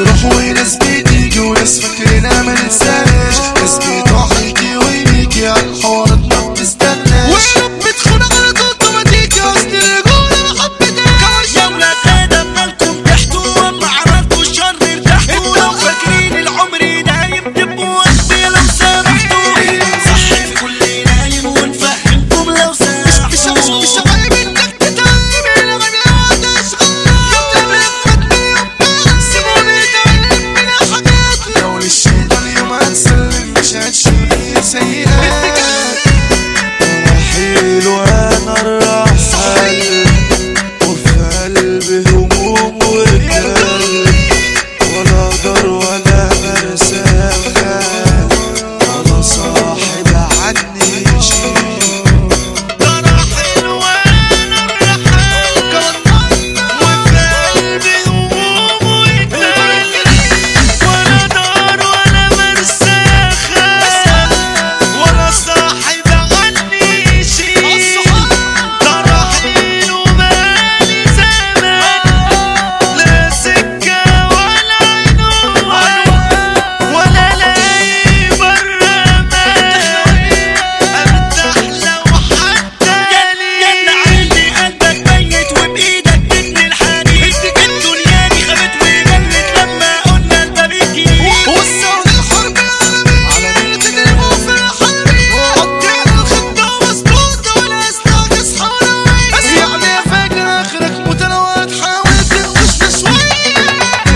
بتروح وناس بتيجي وناس فاكرينها ما ننساش، ناس بتروح يجي ويجي على الحوارات ما بتستناش، ورب تخون على طول اوتوماتيكي اصل الرجولة ما حبتهاش. يا ولاد ادم مالكم تحتوا واما عملتوا الشر ارتحتوا، لو فاكرين العمر دايم تبقوا اغبياء لو سامحتوا، صح في كل نايم ونفهمكم لو سامحتوا. مش عيب انك تتعلم الغبي وتشغل، يوم تبلغ سيبوني اتعلم من الحاجات، لو للشيطان يوم هنسلم مش هتشيل سيئات. رحيل وانا الرحل وفي قلبي هموم وكل، ولا دار ولا مرسال ولا صاحب عني شيء. ده رحيل وانا الرحل وفي قلبي هموم وكل، ولا دار ولا مرساخة ولا صاحب عني شيء. ده رحيل وبقالي زمان لا سكة ولا عنوان ولا لاقي برا امان ارتاح لو حتى يلا عندي قلبك ميت وبايدك تبني الحديد. الدنيا دي خابت وجلت لما قلنا الباب الجديد. والصوت الحرب العالمية تضربوا في الحرب، قطع الخطة مظبوطة ولا استعجز حوالي، بس يعني يا فاكر اخرك متنوع تحاول تنقشنا شوية.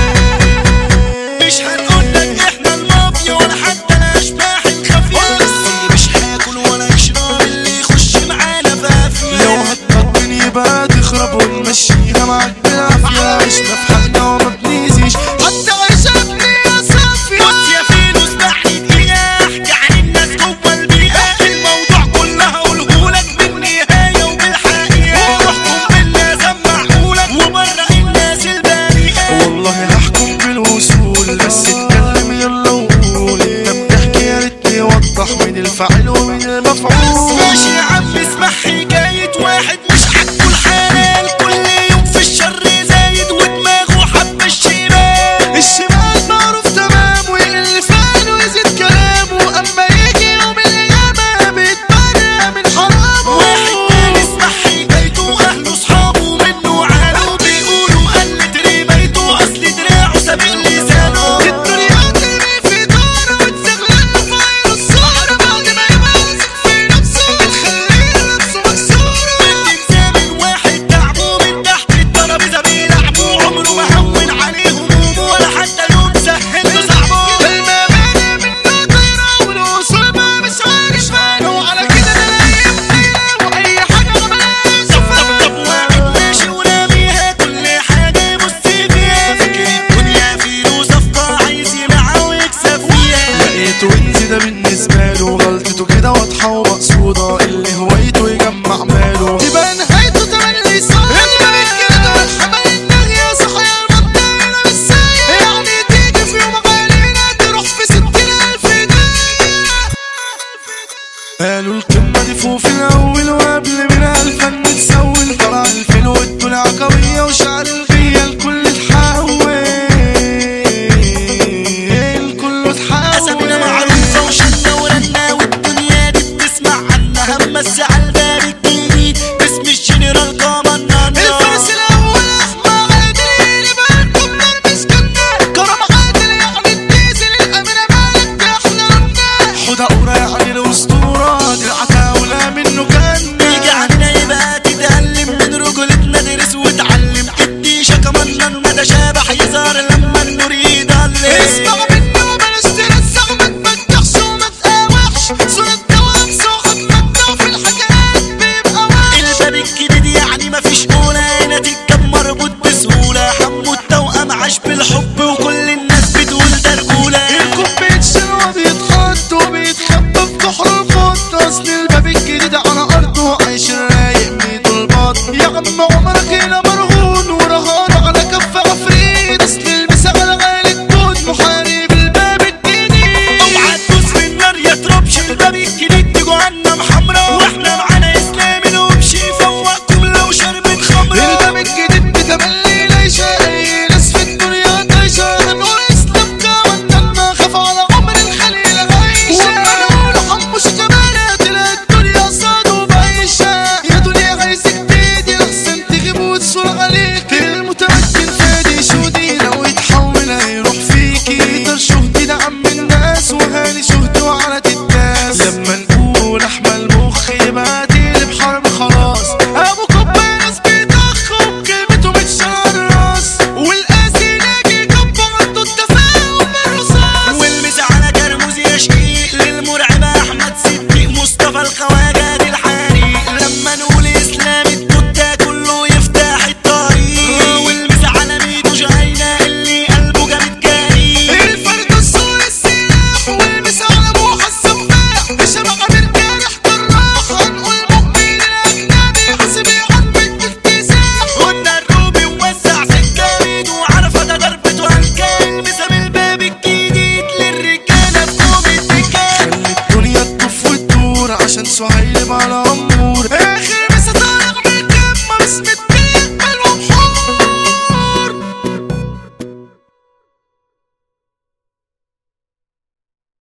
مش هنقولك احنا المافيا ولا حتى الاشباح الخفية، بس مش هاكل ولا اشرب اللي يخش معانا بافية. لو هتطمن يبقى تخرب ونمشيها معاك بالعافية، عشنا في حالنا وما بنيزيش حتى عيشتني يا صافية. بص يا فيلو اسمعني دقيقة احكي عن الناس جوه البيئة، الموضوع كله هقولهولك بالنهاية وبالحقيقة، واحكم بالله سمعهولك وبره الناس البريئة. والله هحكم بالوصول بس اتكلم يلا وقول، انت بتحكي يا ريت توضح مين الفاعل ومين المفعول.